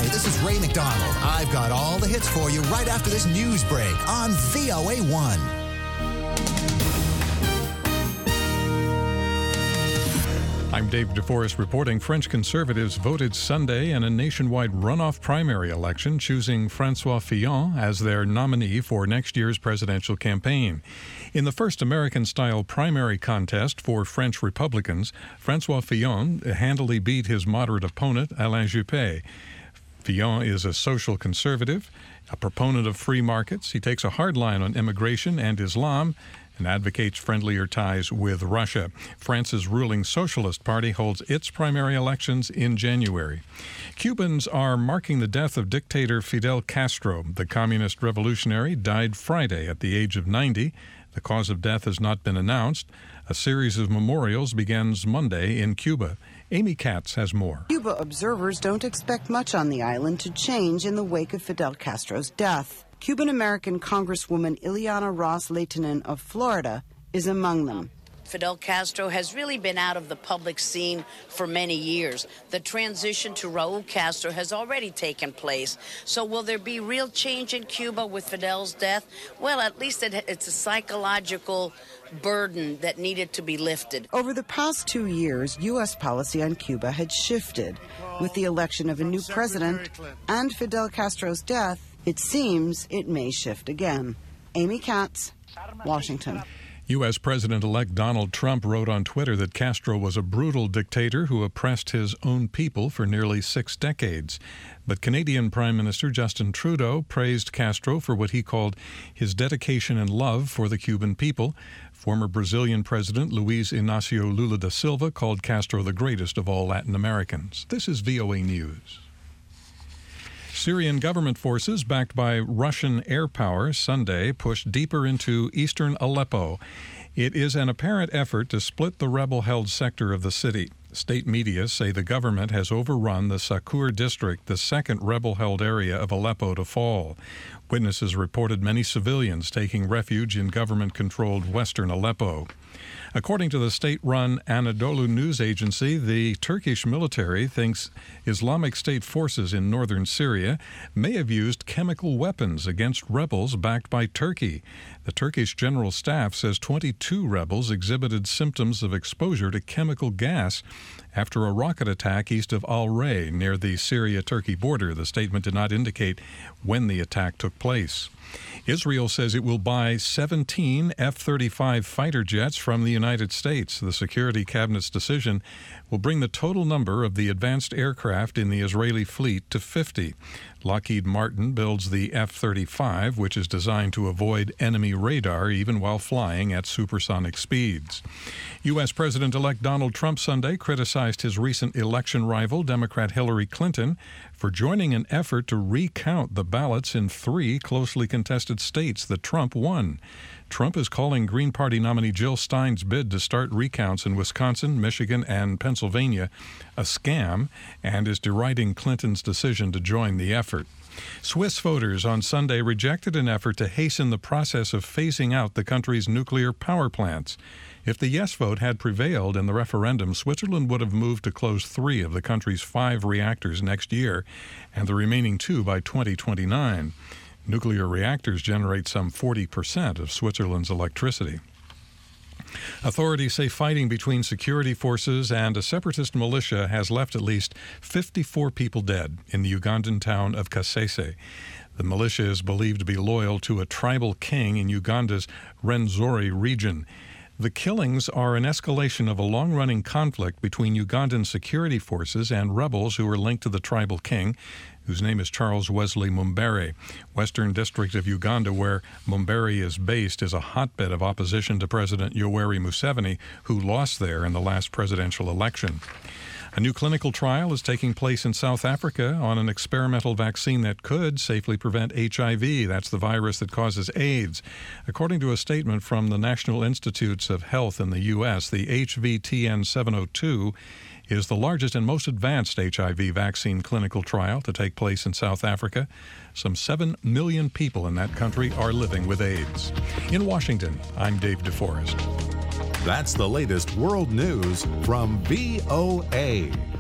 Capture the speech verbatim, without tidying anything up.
this is Ray McDonald. I've got all the hits for you right after this news break on V O A one. I'm Dave DeForest reporting. French conservatives voted Sunday in a nationwide runoff primary election, choosing François Fillon as their nominee for next year's presidential campaign. In the first American-style primary contest for French Republicans, François Fillon handily beat his moderate opponent, Alain Juppé. Fillon is a social conservative, a proponent of free markets. He takes a hard line on immigration and Islam, and advocates friendlier ties with Russia. France's ruling Socialist Party holds its primary elections in January. Cubans are marking the death of dictator Fidel Castro. The communist revolutionary died Friday at the age of ninety. The cause of death has not been announced. A series of memorials begins Monday in Cuba. Amy Katz has more. Cuba observers don't expect much on the island to change in the wake of Fidel Castro's death. Cuban-American Congresswoman Ileana Ros-Lehtinen of Florida is among them. Fidel Castro has really been out of the public scene for many years. The transition to Raul Castro has already taken place. So will there be real change in Cuba with Fidel's death? Well, at least it, it's a psychological burden that needed to be lifted. Over the past two years, U S policy on Cuba had shifted. With the election of a new president and Fidel Castro's death, it seems it may shift again. Amy Katz, Washington. U S. President-elect Donald Trump wrote on Twitter that Castro was a brutal dictator who oppressed his own people for nearly six decades. But Canadian Prime Minister Justin Trudeau praised Castro for what he called his dedication and love for the Cuban people. Former Brazilian President Luiz Inácio Lula da Silva called Castro the greatest of all Latin Americans. This is V O A News. Syrian government forces, backed by Russian air power, Sunday pushed deeper into eastern Aleppo. It is an apparent effort to split the rebel-held sector of the city. State media say the government has overrun the Sakur district, the second rebel-held area of Aleppo to fall. Witnesses reported many civilians taking refuge in government-controlled western Aleppo. According to the state-run Anadolu news agency, the Turkish military thinks Islamic State forces in northern Syria may have used chemical weapons against rebels backed by Turkey. The Turkish General Staff says twenty-two rebels exhibited symptoms of exposure to chemical gas after a rocket attack east of Al-Ray near the Syria-Turkey border. The statement did not indicate when the attack took place. Israel says it will buy seventeen F thirty-five fighter jets from the United States. The Security Cabinet's decision will bring the total number of the advanced aircraft in the Israeli fleet to fifty. Lockheed Martin builds the F thirty-five, which is designed to avoid enemy radar even while flying at supersonic speeds. U S. President-elect Donald Trump Sunday criticized his recent election rival, Democrat Hillary Clinton, for joining an effort to recount the ballots in three closely contested states that Trump won. Trump is calling Green Party nominee Jill Stein's bid to start recounts in Wisconsin, Michigan, and Pennsylvania a scam, and is deriding Clinton's decision to join the effort. Swiss voters on Sunday rejected an effort to hasten the process of phasing out the country's nuclear power plants. If the yes vote had prevailed in the referendum, Switzerland would have moved to close three of the country's five reactors next year, and the remaining two by twenty twenty-nine. Nuclear reactors generate some forty percent of Switzerland's electricity. Authorities say fighting between security forces and a separatist militia has left at least fifty-four people dead in the Ugandan town of Kasese. The militia is believed to be loyal to a tribal king in Uganda's Rwenzori region. The killings are an escalation of a long-running conflict between Ugandan security forces and rebels who are linked to the tribal king, whose name is Charles Wesley Mumbere. Western District of Uganda, where Mumbere is based, is a hotbed of opposition to President Yoweri Museveni, who lost there in the last presidential election. A new clinical trial is taking place in South Africa on an experimental vaccine that could safely prevent H I V. That's the virus that causes AIDS. According to a statement from the National Institutes of Health in the U S, the H V T N seven oh two is the largest and most advanced H I V vaccine clinical trial to take place in South Africa. Some seven million people in that country are living with AIDS. In Washington, I'm Dave DeForest. That's the latest world news from V O A.